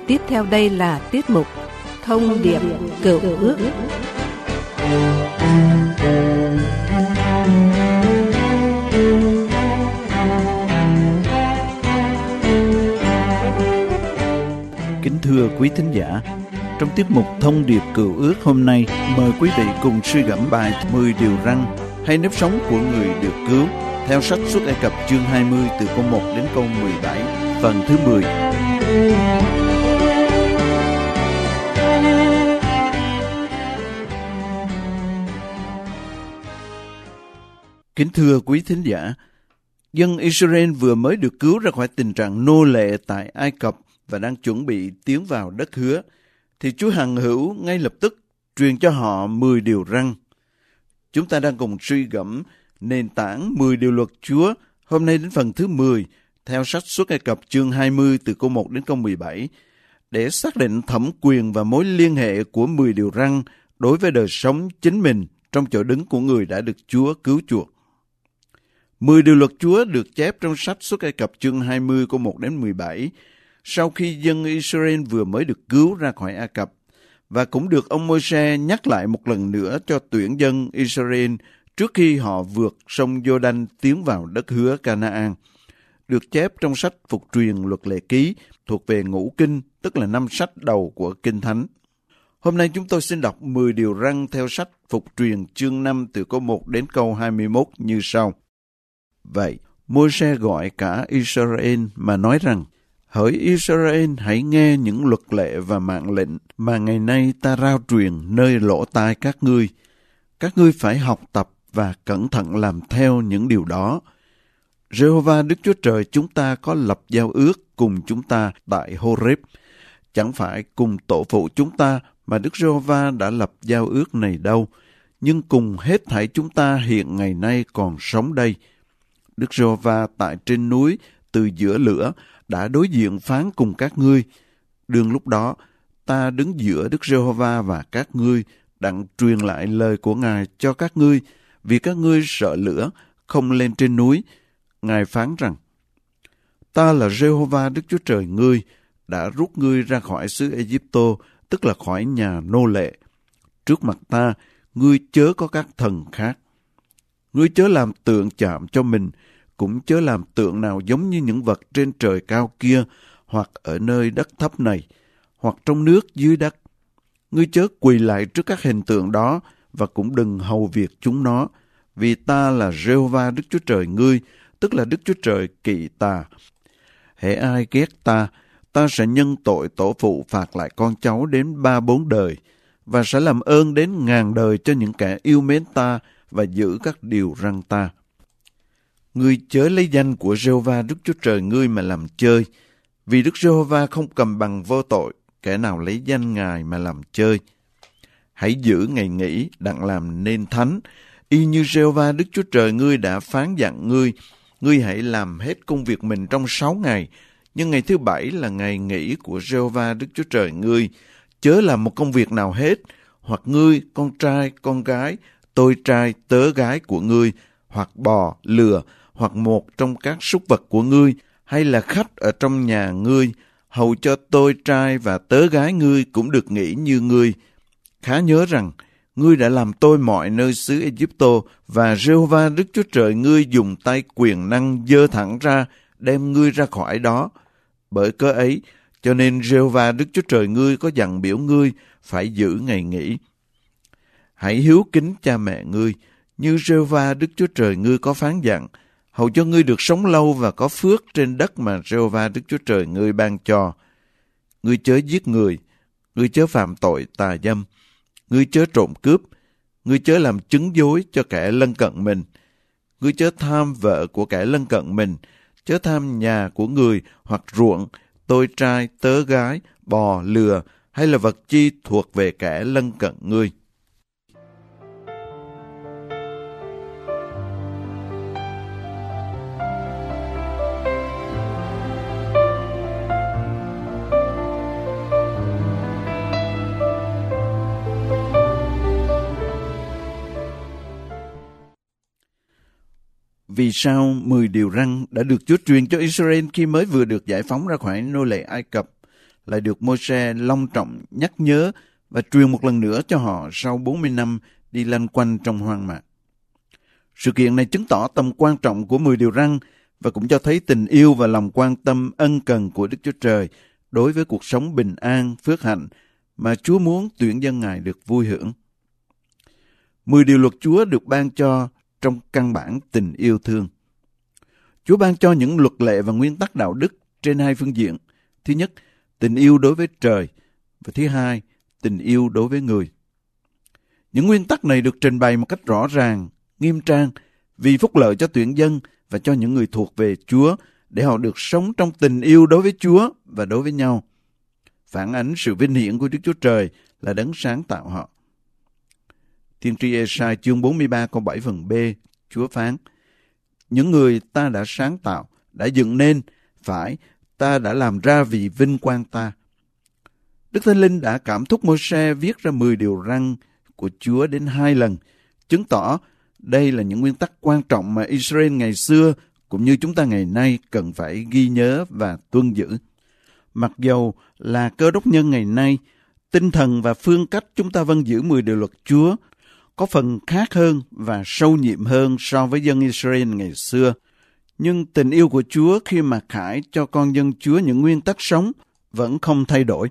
Tiếp theo đây là tiết mục Thông điệp Cựu Ước. Kính thưa quý thính giả, trong tiết mục Thông điệp Cựu Ước hôm nay, mời quý vị cùng suy gẫm bài 10 điều răn hay nếp sống của người được cứu theo sách Xuất Ai Cập chương 20 từ câu 1 đến câu 17, phần thứ 10. Kính thưa quý thính giả, dân Israel vừa mới được cứu ra khỏi tình trạng nô lệ tại Ai Cập và đang chuẩn bị tiến vào đất hứa, thì Chúa Hằng Hữu ngay lập tức truyền cho họ 10 điều răn. Chúng ta đang cùng suy gẫm nền tảng 10 điều luật Chúa hôm nay đến phần thứ 10 theo sách Xuất Ai Cập chương 20 từ câu 1 đến câu 17 để xác định thẩm quyền và mối liên hệ của 10 điều răn đối với đời sống chính mình trong chỗ đứng của người đã được Chúa cứu chuộc. 10 điều luật Chúa được chép trong sách Xuất Ai Cập chương 20 câu 1 đến 17 sau khi dân Israel vừa mới được cứu ra khỏi Ai Cập, và cũng được ông Môi-se nhắc lại một lần nữa cho tuyển dân Israel trước khi họ vượt sông Giô-đanh tiến vào đất hứa Ca-na-an, được chép trong sách Phục truyền Luật Lệ Ký thuộc về Ngũ Kinh, tức là 5 sách đầu của Kinh Thánh. Hôm nay chúng tôi xin đọc 10 điều răn theo sách Phục truyền chương 5 từ câu 1 đến câu 21 như sau. Vậy, Môi-se gọi cả Israel mà nói rằng: Hỡi Israel, hãy nghe những luật lệ và mạng lệnh mà ngày nay ta rao truyền nơi lỗ tai các ngươi. Các ngươi phải học tập và cẩn thận làm theo những điều đó. Giê-hô-va Đức Chúa Trời chúng ta có lập giao ước cùng chúng ta tại Hô-rếp. Chẳng phải cùng tổ phụ chúng ta mà Đức Giê-hô-va đã lập giao ước này đâu, nhưng cùng hết thảy chúng ta hiện ngày nay còn sống đây. Đức Giê-hô-va tại trên núi từ giữa lửa đã đối diện phán cùng các ngươi. Đương lúc đó, ta đứng giữa Đức Giê-hô-va và các ngươi, đặng truyền lại lời của Ngài cho các ngươi, vì các ngươi sợ lửa, không lên trên núi. Ngài phán rằng: Ta là Giê-hô-va Đức Chúa Trời ngươi, đã rút ngươi ra khỏi xứ Ê-díp-tô, tức là khỏi nhà nô lệ. Trước mặt ta, ngươi chớ có các thần khác. Ngươi chớ làm tượng chạm cho mình, cũng chớ làm tượng nào giống như những vật trên trời cao kia, hoặc ở nơi đất thấp này, hoặc trong nước dưới đất. Ngươi chớ quỳ lại trước các hình tượng đó, và cũng đừng hầu việc chúng nó, vì ta là Giê-hô-va Đức Chúa Trời ngươi, tức là Đức Chúa Trời kỵ tà. Hễ ai ghét ta, ta sẽ nhân tội tổ phụ phạt lại con cháu đến 3-4 đời, và sẽ làm ơn đến 1000 đời cho những kẻ yêu mến ta và giữ các điều răn ta. Ngươi chớ lấy danh của Giê-hô-va Đức Chúa Trời ngươi mà làm chơi, vì Đức Giê-hô-va không cầm bằng vô tội kẻ nào lấy danh Ngài mà làm chơi. Hãy giữ ngày nghỉ đặng làm nên thánh, y như Giê-hô-va Đức Chúa Trời ngươi đã phán dặn ngươi. Ngươi hãy làm hết công việc mình trong 6 ngày, nhưng ngày thứ 7 là ngày nghỉ của Giê-hô-va Đức Chúa Trời ngươi. Chớ làm một công việc nào hết, hoặc ngươi, con trai, con gái, tôi trai, tớ gái của ngươi, hoặc bò, lừa, hoặc một trong các súc vật của ngươi, hay là khách ở trong nhà ngươi, hầu cho tôi trai và tớ gái ngươi cũng được nghỉ như ngươi. Khá nhớ rằng, ngươi đã làm tôi mọi nơi xứ Ê-díp-tô, và Giê-hô-va Đức Chúa Trời ngươi dùng tay quyền năng giơ thẳng ra, đem ngươi ra khỏi đó. Bởi cớ ấy, cho nên Giê-hô-va Đức Chúa Trời ngươi có dặn biểu ngươi phải giữ ngày nghỉ. Hãy hiếu kính cha mẹ ngươi, như Giê-hô-va Đức Chúa Trời ngươi có phán dặn, hầu cho ngươi được sống lâu và có phước trên đất mà Giê-hô-va Đức Chúa Trời ngươi ban cho. Ngươi chớ giết người, ngươi chớ phạm tội tà dâm, ngươi chớ trộm cướp, ngươi chớ làm chứng dối cho kẻ lân cận mình, ngươi chớ tham vợ của kẻ lân cận mình, chớ tham nhà của người hoặc ruộng, tôi trai, tớ gái, bò, lừa, hay là vật chi thuộc về kẻ lân cận ngươi. Vì sao 10 điều răn đã được Chúa truyền cho Israel khi mới vừa được giải phóng ra khỏi nô lệ Ai Cập lại được Môi-se long trọng nhắc nhớ và truyền một lần nữa cho họ sau 40 năm đi lanh quanh trong hoang mạc. Sự kiện này chứng tỏ tầm quan trọng của 10 điều răn và cũng cho thấy tình yêu và lòng quan tâm ân cần của Đức Chúa Trời đối với cuộc sống bình an, phước hạnh mà Chúa muốn tuyển dân Ngài được vui hưởng. 10 điều luật Chúa được ban cho trong căn bản tình yêu thương. Chúa ban cho những luật lệ và nguyên tắc đạo đức trên hai phương diện. Thứ nhất, tình yêu đối với trời, và thứ hai, tình yêu đối với người. Những nguyên tắc này được trình bày một cách rõ ràng, nghiêm trang, vì phúc lợi cho tuyển dân và cho những người thuộc về Chúa, để họ được sống trong tình yêu đối với Chúa và đối với nhau, phản ánh sự vinh hiển của Đức Chúa Trời là đấng sáng tạo họ. Tiên tri Ê-sai chương 43 câu 7 phần B, Chúa phán: những người ta đã sáng tạo, đã dựng nên, phải, ta đã làm ra vì vinh quang ta. Đức Thánh Linh đã cảm thúc Môi-se viết ra 10 điều răn của Chúa đến 2 lần, chứng tỏ đây là những nguyên tắc quan trọng mà Israel ngày xưa cũng như chúng ta ngày nay cần phải ghi nhớ và tuân giữ. Mặc dầu là Cơ Đốc nhân ngày nay, tinh thần và phương cách chúng ta vâng giữ 10 điều luật Chúa có phần khác hơn và sâu nhiệm hơn so với dân Israel ngày xưa. Nhưng tình yêu của Chúa khi mặc khải cho con dân Chúa những nguyên tắc sống vẫn không thay đổi.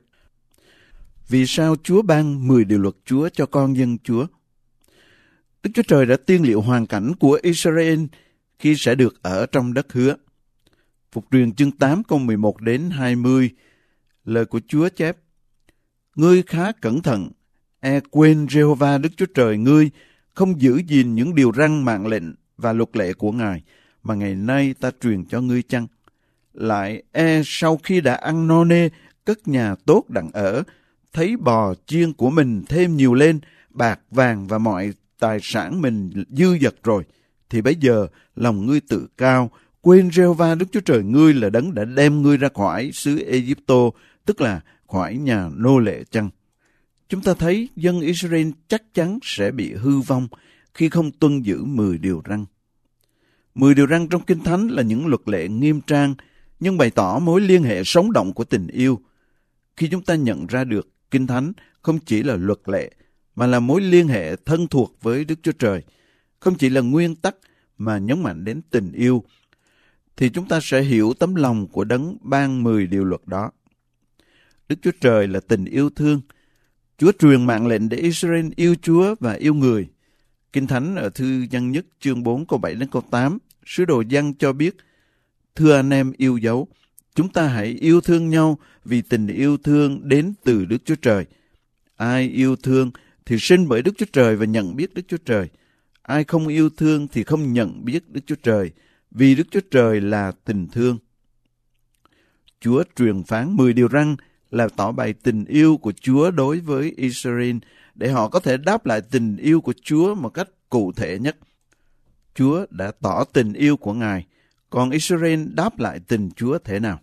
Vì sao Chúa ban 10 điều luật Chúa cho con dân Chúa? Đức Chúa Trời đã tiên liệu hoàn cảnh của Israel khi sẽ được ở trong đất hứa. Phục truyền chương 8 câu 11 đến 20, lời của Chúa chép: ngươi khá cẩn thận, quên Giê-hô-va Đức Chúa Trời ngươi, không giữ gìn những điều răn mạng lệnh và luật lệ của Ngài, mà ngày nay ta truyền cho ngươi chăng? Lại sau khi đã ăn no nê, cất nhà tốt đặng ở, thấy bò chiên của mình thêm nhiều lên, bạc vàng và mọi tài sản mình dư dật rồi, thì bấy giờ lòng ngươi tự cao, quên Giê-hô-va Đức Chúa Trời ngươi là đấng đã đem ngươi ra khỏi xứ Ê-díp-tô, tức là khỏi nhà nô lệ chăng? Chúng ta thấy dân Israel chắc chắn sẽ bị hư vong khi không tuân giữ 10 điều răn. 10 điều răn trong Kinh Thánh là những luật lệ nghiêm trang, nhưng bày tỏ mối liên hệ sống động của tình yêu. Khi chúng ta nhận ra được Kinh Thánh không chỉ là luật lệ, mà là mối liên hệ thân thuộc với Đức Chúa Trời, không chỉ là nguyên tắc mà nhấn mạnh đến tình yêu, thì chúng ta sẽ hiểu tấm lòng của đấng ban 10 điều luật đó. Đức Chúa Trời là tình yêu thương. Chúa truyền mạng lệnh để Israel yêu Chúa và yêu người. Kinh Thánh ở thư Giăng nhất chương 4 câu 7 đến câu 8, sứ đồ Giăng cho biết: thưa anh em yêu dấu, chúng ta hãy yêu thương nhau vì tình yêu thương đến từ Đức Chúa Trời. Ai yêu thương thì sinh bởi Đức Chúa Trời và nhận biết Đức Chúa Trời. Ai không yêu thương thì không nhận biết Đức Chúa Trời, vì Đức Chúa Trời là tình thương. Chúa truyền phán 10 điều răn là tỏ bày tình yêu của Chúa đối với Israel, để họ có thể đáp lại tình yêu của Chúa một cách cụ thể nhất. Chúa đã tỏ tình yêu của Ngài, còn Israel đáp lại tình Chúa thế nào?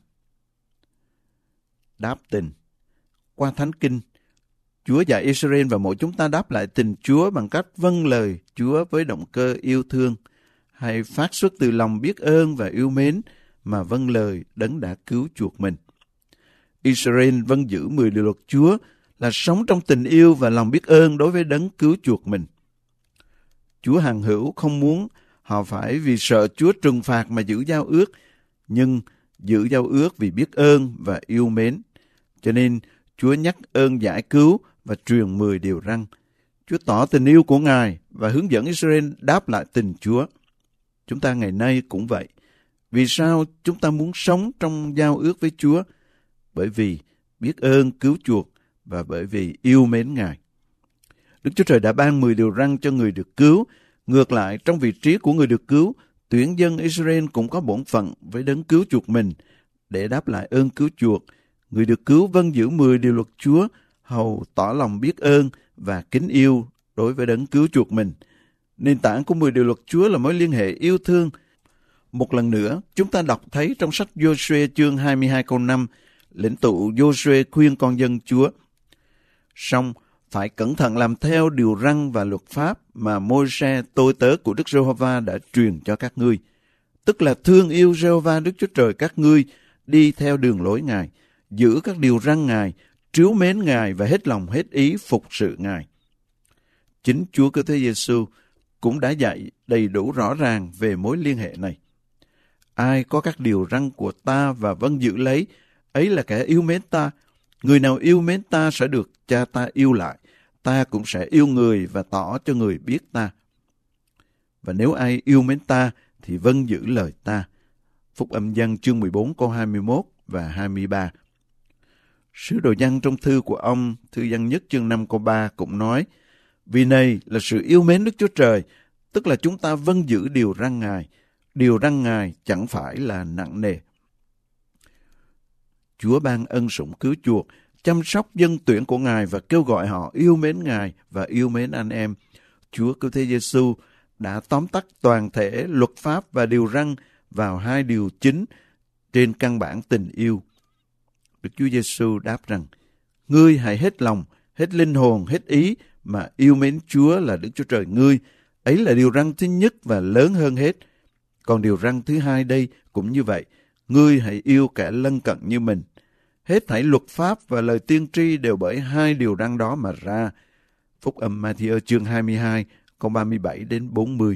Đáp tình. Qua Thánh Kinh, Chúa dạy Israel và mỗi chúng ta đáp lại tình Chúa bằng cách vâng lời Chúa với động cơ yêu thương, hay phát xuất từ lòng biết ơn và yêu mến mà vâng lời đấng đã cứu chuộc mình. Israel vâng giữ 10 điều luật Chúa là sống trong tình yêu và lòng biết ơn đối với đấng cứu chuộc mình. Chúa hằng hữu không muốn họ phải vì sợ Chúa trừng phạt mà giữ giao ước, nhưng giữ giao ước vì biết ơn và yêu mến. Cho nên Chúa nhắc ơn giải cứu và truyền 10 điều răn. Chúa tỏ tình yêu của Ngài và hướng dẫn Israel đáp lại tình Chúa. Chúng ta ngày nay cũng vậy. Vì sao chúng ta muốn sống trong giao ước với Chúa? Bởi vì biết ơn cứu chuộc và bởi vì yêu mến Ngài. Đức Chúa Trời đã ban 10 điều răn cho người được cứu. Ngược lại, trong vị trí của người được cứu, tuyển dân Israel cũng có bổn phận với đấng cứu chuộc mình. Để đáp lại ơn cứu chuộc, người được cứu vâng giữ 10 điều luật Chúa, hầu tỏ lòng biết ơn và kính yêu đối với đấng cứu chuộc mình. Nền tảng của 10 điều luật Chúa là mối liên hệ yêu thương. Một lần nữa, chúng ta đọc thấy trong sách Giô-suê chương 22 câu 5, lĩnh tụ Giô-suê khuyên con dân Chúa: song phải cẩn thận làm theo điều răn và luật pháp mà Môi-se tôi tớ của Đức Giê-hô-va đã truyền cho các ngươi, tức là thương yêu Giê-hô-va Đức Chúa Trời các ngươi, đi theo đường lối Ngài, giữ các điều răn Ngài, trìu mến Ngài và hết lòng hết ý phục sự Ngài. Chính Chúa Cứu Thế Giêsu cũng đã dạy đầy đủ rõ ràng về mối liên hệ này. Ai có các điều răn của ta và vâng giữ lấy, ấy là kẻ yêu mến ta. Người nào yêu mến ta sẽ được Cha ta yêu lại. Ta cũng sẽ yêu người và tỏ cho người biết ta. Và nếu ai yêu mến ta thì vâng giữ lời ta. Phúc Âm Giăng chương 14 câu 21 và 23. Sứ đồ Giăng trong thư của ông, thư Giăng nhất chương 5 câu 3 cũng nói, vì này là sự yêu mến Đức Chúa Trời, tức là chúng ta vâng giữ điều răn Ngài. Điều răn Ngài chẳng phải là nặng nề. Chúa ban ân sủng cứu chuộc, chăm sóc dân tuyển của Ngài và kêu gọi họ yêu mến Ngài và yêu mến anh em. Chúa Cứu Thế Giêsu đã tóm tắt toàn thể luật pháp và điều răn vào 2 điều chính trên căn bản tình yêu. Đức Chúa Giêsu đáp rằng, ngươi hãy hết lòng, hết linh hồn, hết ý mà yêu mến Chúa là Đức Chúa Trời ngươi. Ấy là điều răn thứ nhất và lớn hơn hết. Còn điều răn thứ hai đây cũng như vậy, ngươi hãy yêu kẻ lân cận như mình. Hết thảy luật pháp và lời tiên tri đều bởi 2 điều răn đó mà ra. Phúc Âm Ma-thi-ơ chương 22, câu 37 đến 40.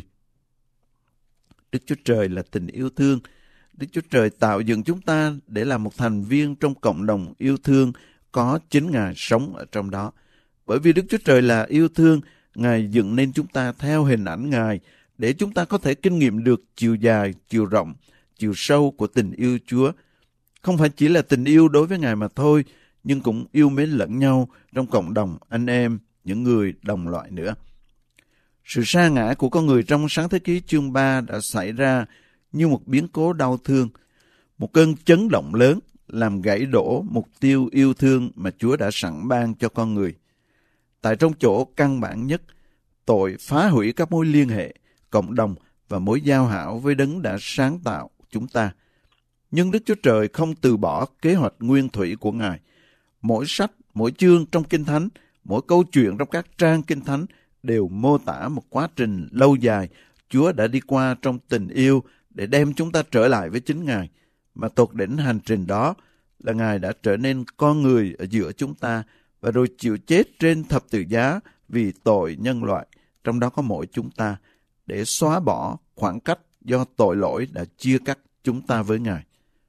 Đức Chúa Trời là tình yêu thương. Đức Chúa Trời tạo dựng chúng ta để là một thành viên trong cộng đồng yêu thương, có chính Ngài sống ở trong đó. Bởi vì Đức Chúa Trời là yêu thương, Ngài dựng nên chúng ta theo hình ảnh Ngài, để chúng ta có thể kinh nghiệm được chiều dài, chiều rộng, chiều sâu của tình yêu Chúa. Không phải chỉ là tình yêu đối với Ngài mà thôi, nhưng cũng yêu mến lẫn nhau trong cộng đồng anh em, những người đồng loại nữa. Sự sa ngã của con người trong Sáng Thế Ký chương 3 đã xảy ra như một biến cố đau thương, một cơn chấn động lớn làm gãy đổ mục tiêu yêu thương mà Chúa đã sẵn ban cho con người. Tại trong chỗ căn bản nhất, tội phá hủy các mối liên hệ, cộng đồng và mối giao hảo với Đấng đã sáng tạo chúng ta. Nhưng Đức Chúa Trời không từ bỏ kế hoạch nguyên thủy của Ngài. Mỗi sách, mỗi chương trong Kinh Thánh, mỗi câu chuyện trong các trang Kinh Thánh đều mô tả một quá trình lâu dài Chúa đã đi qua trong tình yêu để đem chúng ta trở lại với chính Ngài. Mà tột đỉnh hành trình đó là Ngài đã trở nên con người ở giữa chúng ta và rồi chịu chết trên thập tự giá vì tội nhân loại, trong đó có mỗi chúng ta, để xóa bỏ khoảng cách do tội lỗi đã chia cắt chúng ta với Ngài.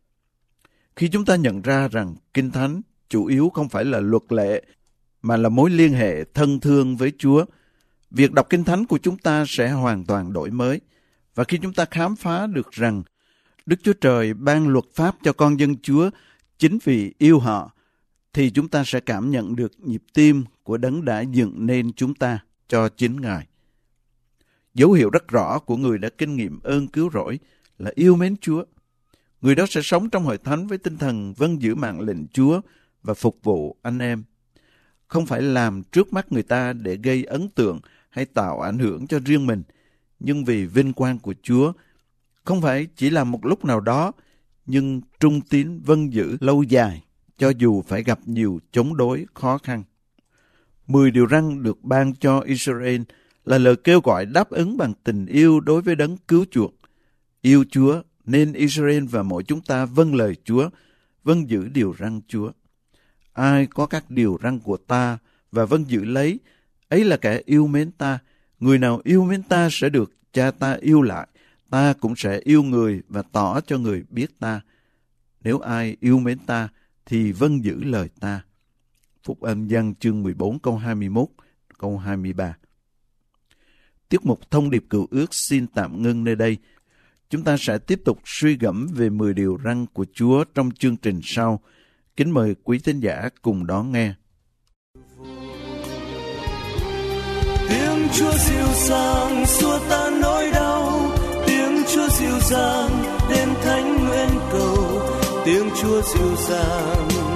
Khi chúng ta nhận ra rằng Kinh Thánh chủ yếu không phải là luật lệ, mà là mối liên hệ thân thương với Chúa, việc đọc Kinh Thánh của chúng ta sẽ hoàn toàn đổi mới. Và khi chúng ta khám phá được rằng Đức Chúa Trời ban luật pháp cho con dân Chúa chính vì yêu họ, thì chúng ta sẽ cảm nhận được nhịp tim của Đấng đã dựng nên chúng ta cho chính Ngài. Dấu hiệu rất rõ của người đã kinh nghiệm ơn cứu rỗi là yêu mến Chúa. Người đó sẽ sống trong hội thánh với tinh thần vâng giữ mạng lệnh Chúa và phục vụ anh em. Không phải làm trước mắt người ta để gây ấn tượng hay tạo ảnh hưởng cho riêng mình, nhưng vì vinh quang của Chúa. Không phải chỉ là một lúc nào đó, nhưng trung tín vâng giữ lâu dài, cho dù phải gặp nhiều chống đối khó khăn. 10 điều răn được ban cho Israel là lời kêu gọi đáp ứng bằng tình yêu đối với Đấng cứu chuộc. Yêu Chúa nên Israel và mỗi chúng ta vâng lời Chúa, vâng giữ điều răn Chúa. Ai có các điều răn của ta và vâng giữ lấy, ấy là kẻ yêu mến ta. Người nào yêu mến ta sẽ được Cha ta yêu lại. Ta cũng sẽ yêu người và tỏ cho người biết ta. Nếu ai yêu mến ta thì vâng giữ lời ta. Phúc Âm Giăng chương 14 câu 21, câu 23. Tiết mục Thông điệp Cựu Ước xin tạm ngưng nơi đây. Chúng ta sẽ tiếp tục suy gẫm về 10 điều răn của Chúa trong chương trình sau. Kính mời quý thính giả cùng đón nghe. Tiếng Chúa dịu dàng xua tan nỗi đau, tiếng Chúa dịu dàng đến thánh nguyên cầu, tiếng Chúa dịu dàng